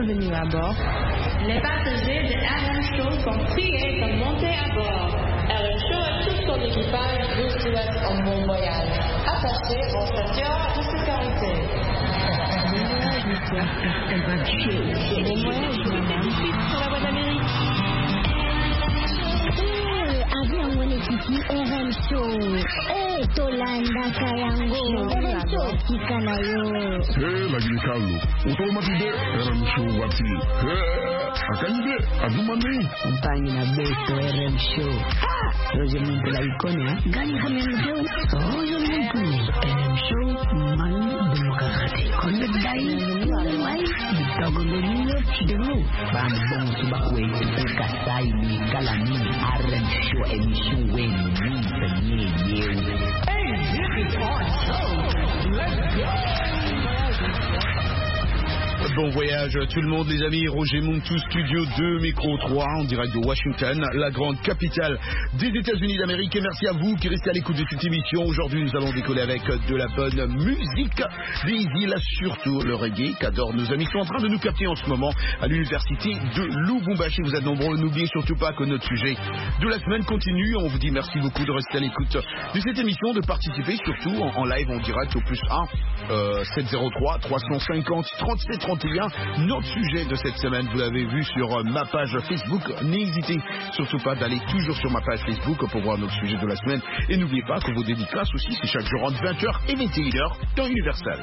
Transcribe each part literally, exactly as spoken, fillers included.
Bienvenue à bord. Les passagers de R M Show sont priés de monter à bord. R M Show et tout son équipage vous souhaitent un bon voyage. Attachez vos ceintures de sécurité. Bon voyage, madame. Pour la voie d'Amérique. Avion Wenekiti R M Show. Eh, Tolanda Kayango. R M Show Kikanayo. Eh, lagi ni Carlo. Automatique R M Show wati. Eh, akanje azumani. Mpangi na beto R M Show. Ha! Roje muntu la ikone ha. Gani kama R M Show? Roje muntu. R M Show manu demokrati. Konde dai. Wai. Bitogo lelio chidemu. Bam bom subakwe. Kasai ni kalani R M Show émission Wayne ni you. Hey, this is our show. Let's go. Bon voyage à tout le monde les amis, Roger Montou, Studio deux, Micro trois, en direct de Washington, la grande capitale des États-Unis d'Amérique. Et merci à vous qui restez à l'écoute de cette émission. Aujourd'hui nous allons décoller avec de la bonne musique des îles, surtout le reggae qu'adorent nos amis qui sont en train de nous capter en ce moment à l'université de Lubumbashi. Vous êtes nombreux, n'oubliez surtout pas que notre sujet de la semaine continue. On vous dit merci beaucoup de rester à l'écoute de cette émission, de participer surtout en, en live, en direct au plus un euh, sept zéro trois trois cent cinquante trente-sept trente et un. Notre sujet de cette semaine, vous l'avez vu sur ma page Facebook. N'hésitez surtout pas d'aller toujours sur ma page Facebook pour voir notre sujet de la semaine. Et n'oubliez pas que vos dédicaces aussi, c'est chaque jour entre vingt heures et vingt et une heures dans Universal.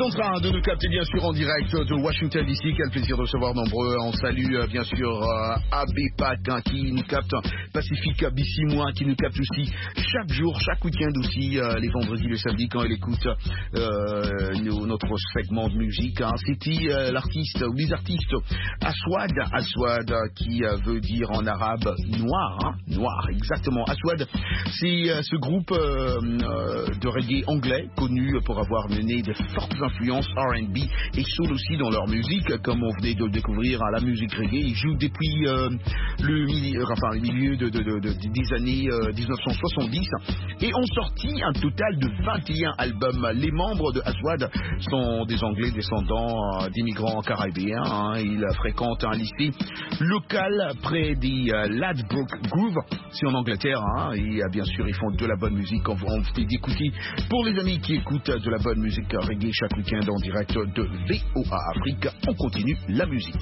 train de nous capter bien sûr en direct de Washington D C. Quel plaisir de recevoir nombreux. On salue euh, bien sûr euh, Abépac hein, qui nous capte, Pacifique Bissimois qui nous capte aussi chaque jour, chaque week-end aussi, euh, les vendredis, les samedis quand il écoute euh, nous, notre segment de musique. Hein. C'était euh, l'artiste ou les artistes Aswad, Aswad qui euh, veut dire en arabe noir, hein, noir exactement. Aswad, c'est euh, ce groupe euh, euh, de reggae anglais connu pour avoir mené de fortes influences R and B et soul aussi dans leur musique, comme on venait de le découvrir à la musique reggae. Ils jouent depuis euh, le, milieu, enfin, le milieu de, de, de, de, des années euh, dix-neuf cent soixante-dix et ont sorti un total de vingt et un albums. Les membres de Aswad sont des Anglais descendants euh, d'immigrants caribéens. Hein. Ils fréquentent un lycée local près des euh, Ladbroke Grove, c'est en Angleterre. Hein. Et euh, bien sûr, ils font de la bonne musique. On va d'écouter pour les amis qui écoutent de la bonne musique reggae chaque week-end en direct de V O A Afrique. On continue la musique.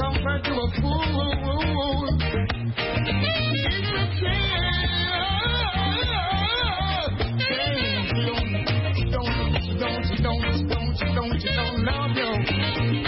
comfort to a fool. It's a change. Don't, don't, don't, don't, don't, don't love you.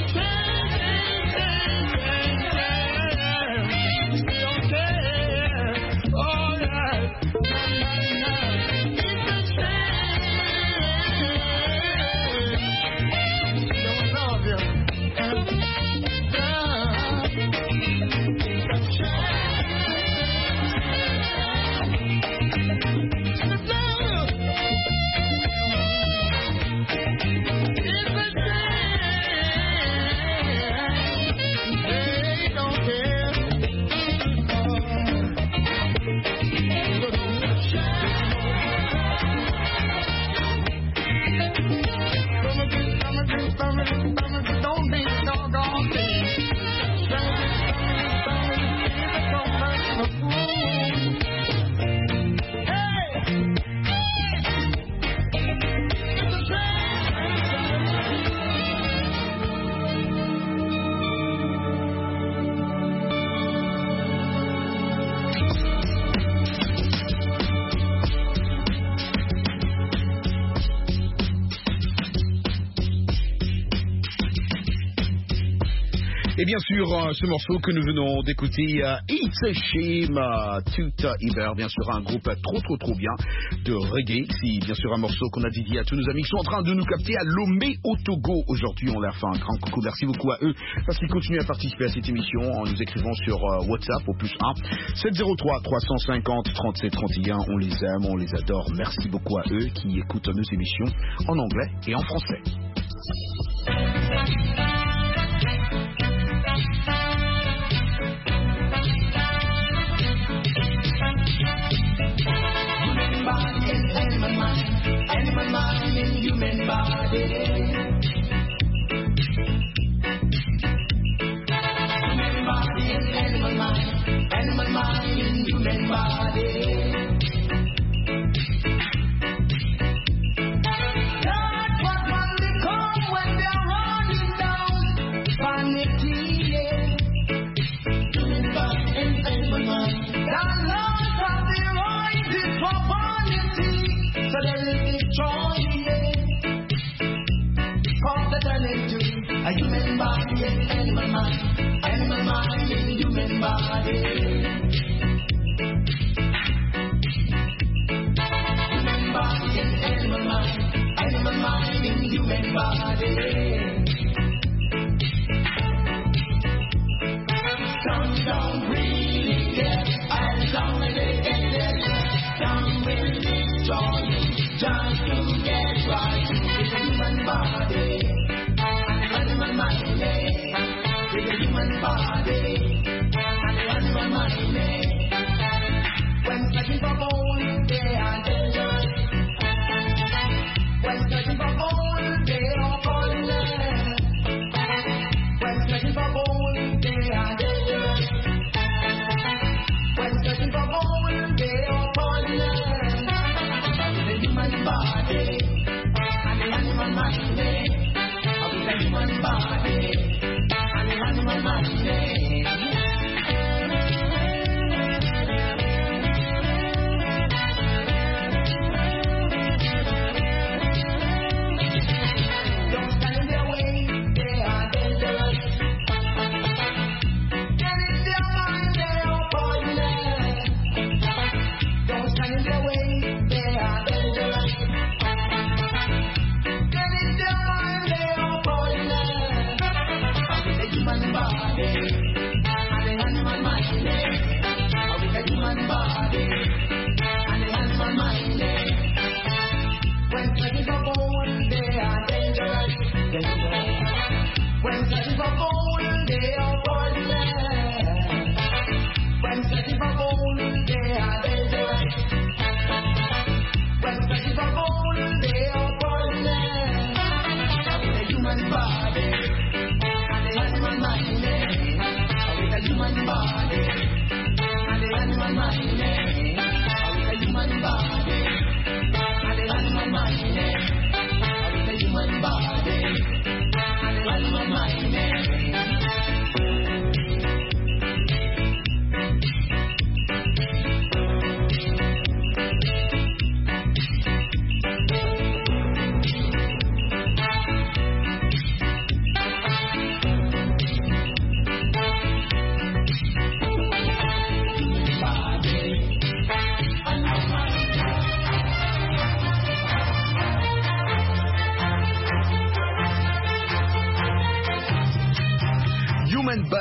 Et bien sûr, euh, ce morceau que nous venons d'écouter, euh, It's a Shame, euh, Tout Iber, bien sûr un groupe trop trop trop bien de reggae. C'est bien sûr un morceau qu'on a dédié à tous nos amis qui sont en train de nous capter à Lomé au Togo. Aujourd'hui, on leur fait un grand coucou. Merci beaucoup à eux parce qu'ils continuent à participer à cette émission en nous écrivant sur euh, WhatsApp au plus un sept zéro trois trois cent cinquante trente-sept trente et un. On les aime, on les adore. Merci beaucoup à eux qui écoutent nos émissions en anglais et en français. Animal mind in human body. Human body and animal mind. Animal mind in human body. That's what one become when they're running down. Vanity, yeah. Human body and animal mind. That love of the rising for vanity. So there is destroying it. Cause they turn into a human body and animal mind. Animal mind in human body. Human body and animal mind. Animal mind in human body. Some don't really care as long as they get there. Some will destroy you. Just to get right with the human body, and the animal mind, with the human body, and the animal mind. When searching for gold, they are dangerous. When searching for gold, they are poisonous. When searching for gold, they are dangerous. When searching for gold, they are poisonous. Human body and the animal mind, of the human body and the animal mind.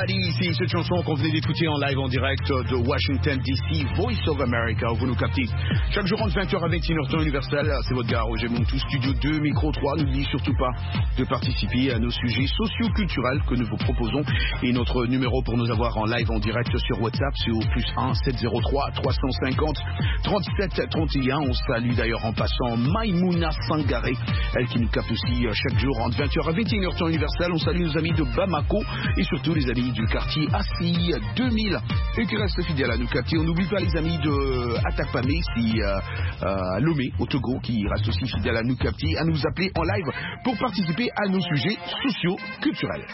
Somebody, c'est cette chanson qu'on venait d'écouter en live en direct de Washington D C, Voice of America, vous nous captez. Chaque jour entre vingt heures à vingt et une heures temps universel, c'est votre gars Roger Montou, Studio deux, Micro trois. N'oubliez surtout pas de participer à nos sujets socio-culturels que nous vous proposons. Et notre numéro pour nous avoir en live en direct sur WhatsApp, c'est au plus un sept zéro trois trois cent cinquante trente-sept trente et un. On salue d'ailleurs en passant Maïmouna Sangaré, elle qui nous capte aussi chaque jour entre vingt heures à vingt et une heures temps universel. On salue nos amis de Bamako et surtout les amis du quartier A C I deux mille et qui restent fidèles à nous capter. On n'oublie pas les amis de Atakpamé, si euh, euh, Lomé au Togo, qui restent aussi fidèles à nous capter, à nous appeler en live pour participer à nos sujets sociaux culturels.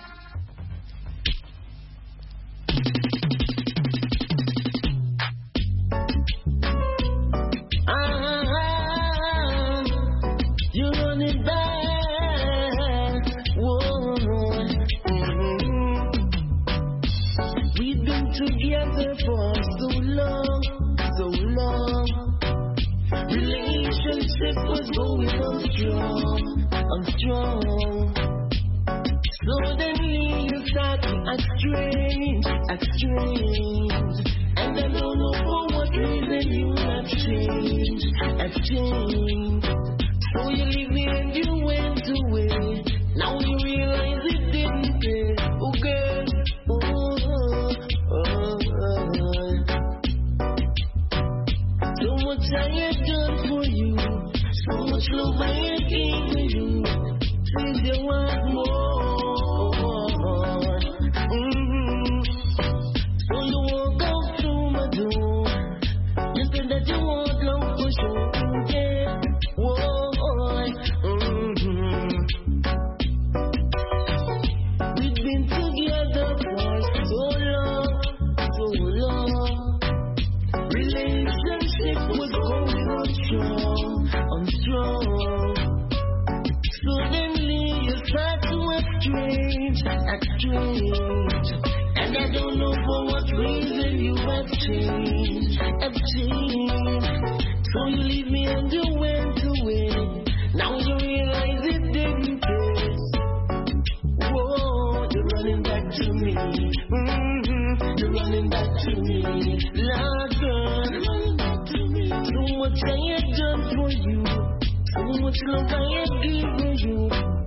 Together for so long, so long. Relationship was going on strong, on strong. Suddenly you start to act strange, act strange. And I don't know for what reason you have changed, have changed. So you leave me and you went away. Now you realize it didn't pay. Oh girl, oh, oh. So much I have done for you, so much love I have given you. Please you want more. Mm-hmm. So you walk out through my door. You said that you want love for sure. Yeah, whoa. Mm-hmm. We've been together for so long. So long, relationship was going on strong, on strong. Suddenly you start to act strange, act strange. And I don't know for what reason you have changed, have changed. So you leave me and you went away. Now you realize it didn't pay. Whoa, you're running back to me. Mm-hmm. You're running back to me, Lord God. You're running back to me. So much I have done for you, so much love I have given you.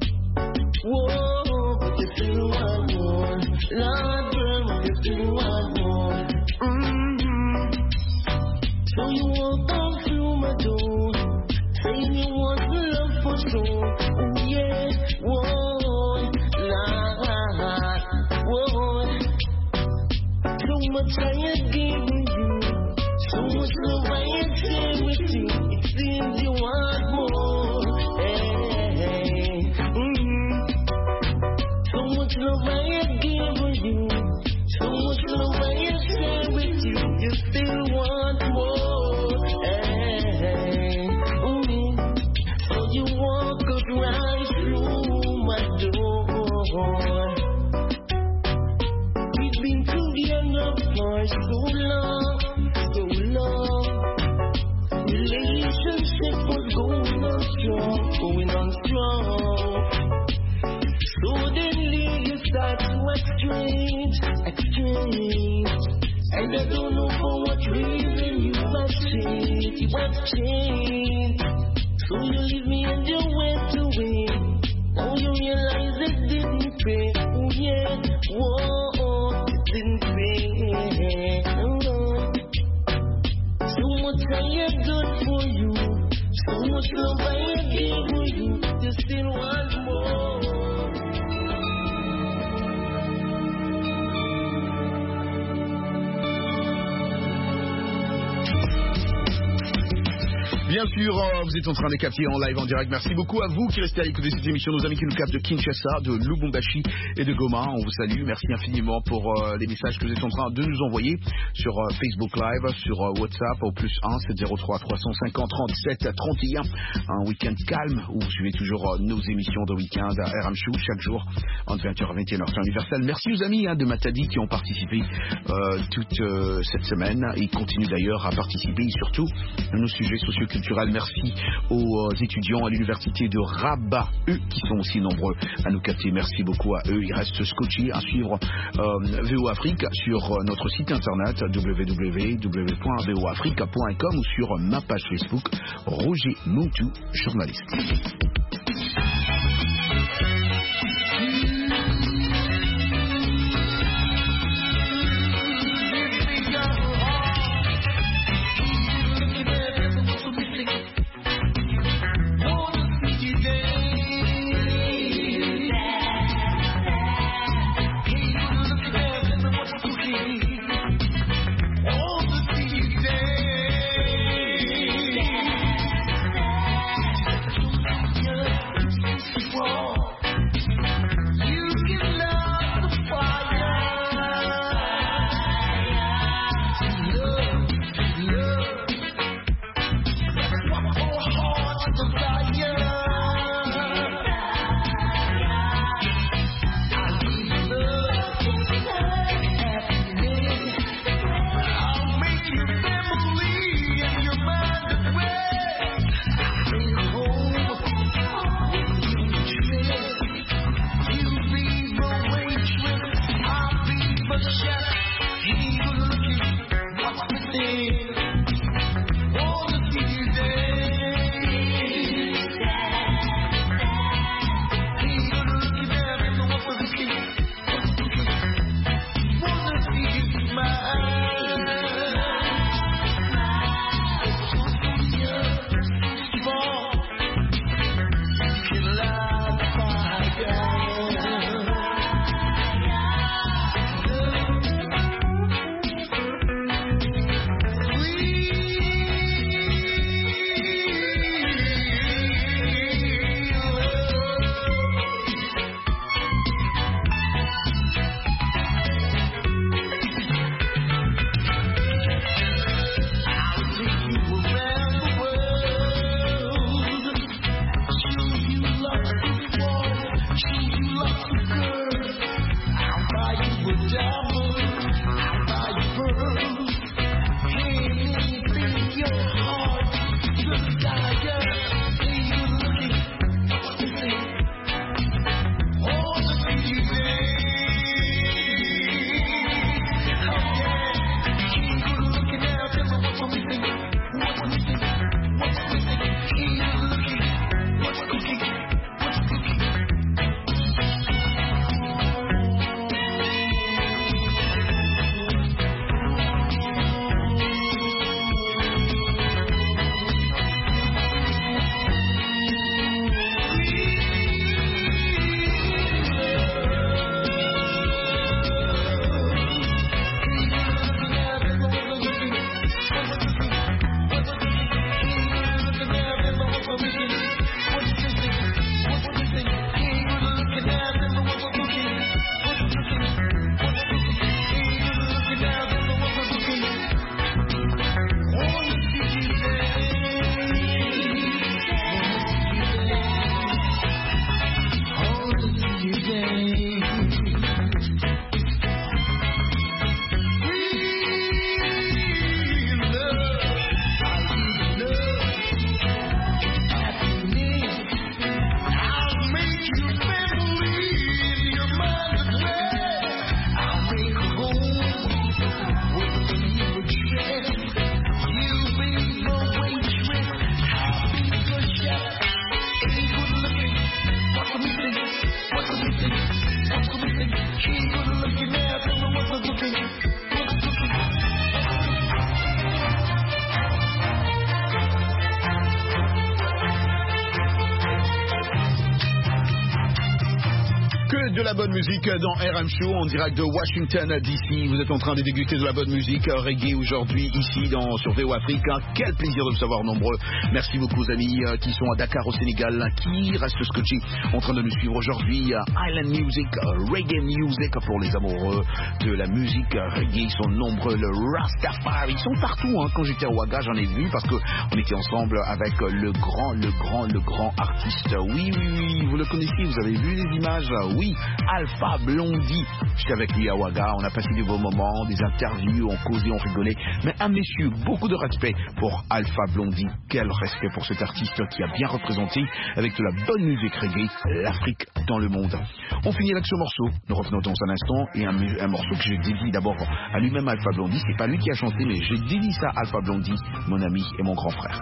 Whoa, but you still want more, Lord God, but you still want more. Mm-hmm. So you walk on through my door, saying you want the love for sure. Oh yeah, whoa, Lord, whoa. So much I have given you, so much love I have shared with you. It seems you want more. Hey, mm-hmm. So much love I have given you, so much love I have shared with you. You still want more. Hey, mm-hmm. So you walk right through my door. We've been together for so long, so long. Relationship was going on strong, going on strong. Suddenly you start to act strange, act strange. And I don't know for what reason you have changed, you have changed. So you leave me and you went away. Now you realize it didn't pay. Oh yeah, whoa, it didn't pay. Oh. So much I have done for you, so much love I have given you. You still want more. Bien sûr, vous êtes en train de capter en live en direct. Merci beaucoup à vous qui restez à l'écoute de cette émission, nos amis qui nous captent de Kinshasa, de Lubumbashi et de Goma. On vous salue. Merci infiniment pour euh, les messages que vous êtes en train de nous envoyer sur euh, Facebook Live, sur euh, WhatsApp au plus un sept zéro trois trois cent cinquante trente-sept trente et un. Un week-end calme où vous suivez toujours euh, nos émissions de week-end à R M Show chaque jour entre vingt heures et vingt et une heures temps universel. Merci aux amis hein, de Matadi qui ont participé euh, toute euh, cette semaine et continuent d'ailleurs à participer surtout à nos sujets socioculturels culturel. Merci aux euh, étudiants à l'université de Rabat, eux qui sont aussi nombreux à nous capter. Merci beaucoup à eux. Il reste scotché à suivre euh, V O Afrique sur euh, notre site internet w w w point v o africa point com ou sur ma page Facebook Roger Moutou, journaliste. De la bonne musique dans R M Show en direct de Washington D C. Vous êtes en train de déguster de la bonne musique reggae aujourd'hui ici dans, sur V O Afrique. Quel plaisir de vous savoir nombreux. Merci beaucoup aux amis qui sont à Dakar au Sénégal, qui restent scotchés en train de nous suivre aujourd'hui. Island Music, Reggae Music pour les amoureux de la musique reggae. Ils sont nombreux, le Rastafari. Ils sont partout. Hein. Quand j'étais à Ouaga, j'en ai vu parce qu'on était ensemble avec le grand, le grand, le grand artiste. Oui, oui, oui, vous le connaissez, vous avez vu les images. Oui, Alpha Blondy. J'étais avec lui à Ouaga, on a passé des beaux moments, des interviews, on causait, on rigolait. Mais un messieurs, beaucoup de respect pour Alpha Blondy. Quel respect pour cet artiste qui a bien représenté, avec de la bonne musique reggae, l'Afrique dans le monde. On finit avec ce morceau, nous revenons dans un instant, et un, un morceau que je dédie d'abord à lui-même Alpha Blondy. C'est pas lui qui a chanté, mais je dédie ça à Alpha Blondy, mon ami et mon grand frère.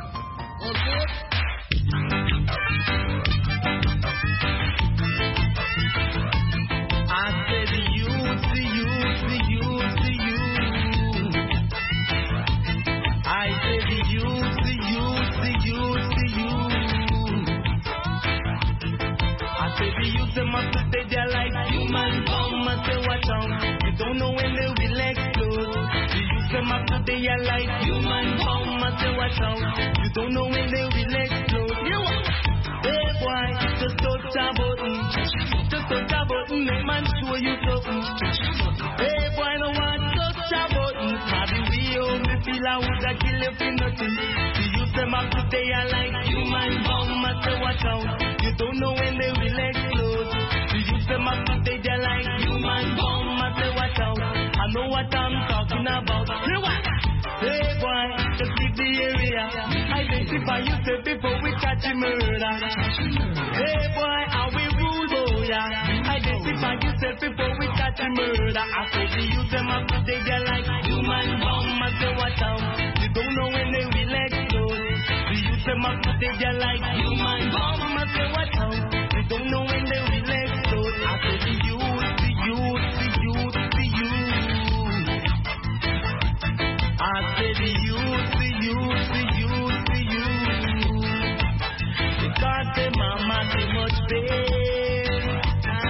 Them up to stay there like human bomb. I say watch out, you don't know when they will explode. You use them up to stay there like human bomb. I say watch out, you don't know when they will explode. You hey boy, just touch a button, just touch a button, make man show you something. Hey boy, no one touch a button. Maybe we only feel I woulda kill you for nothing. You use them up to stay there like human bomb. I say watch out, you don't know when they will explode. Them up to stay there like human bomb. I say watch out, I know what I'm talking about. Hey what? Hey boy, just leave the area. Identify yourself before we catch a murder. Hey boy, how we rule, boy, yeah. Identify yourself before we catch a murder. I say the youth them up to stay there like human bomb. I say watch out, you don't know when they will explode. The youth them up to stay there like human bomb. I say watch out, you don't know when they will explode. I say the youth, the youth, the youth, the youth. I say the youth, the youth, the youth, the youth. Because the mama too much pain.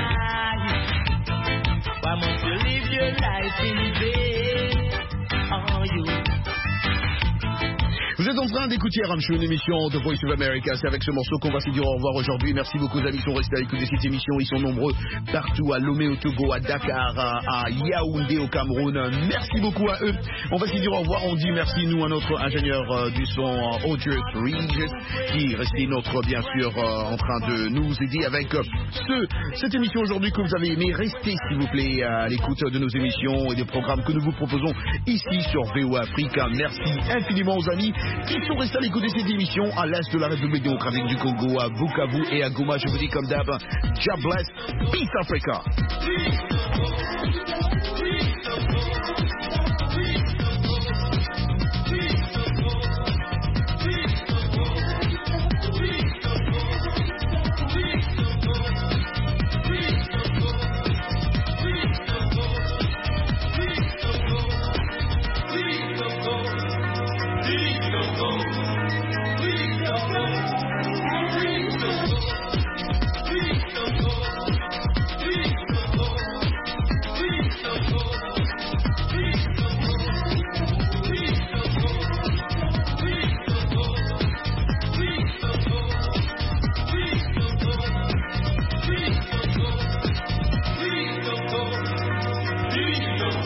Why must you live your life in vain? Oh, you. Vous êtes en train d'écouter R M Show, une émission de Voice of America. C'est avec ce morceau qu'on va se dire au revoir aujourd'hui. Merci beaucoup aux amis qui sont restés à l'écoute de cette émission. Ils sont nombreux partout, à Lomé au Togo, à Dakar, à, à Yaoundé au Cameroun. Merci beaucoup à eux. On va se dire au revoir. On dit merci nous à notre ingénieur euh, du son euh, Audrey Regis, qui restait notre bien sûr euh, en train de nous aider avec euh, ce, cette émission aujourd'hui que vous avez aimé. Restez s'il vous plaît à l'écoute de nos émissions et des programmes que nous vous proposons ici sur V O A Africa. Merci infiniment aux amis qui sont restés à l'écoute de cette émission à l'est de la République démocratique du Congo, à Bukavu et à Goma. Je vous dis comme d'hab, God bless, peace Africa.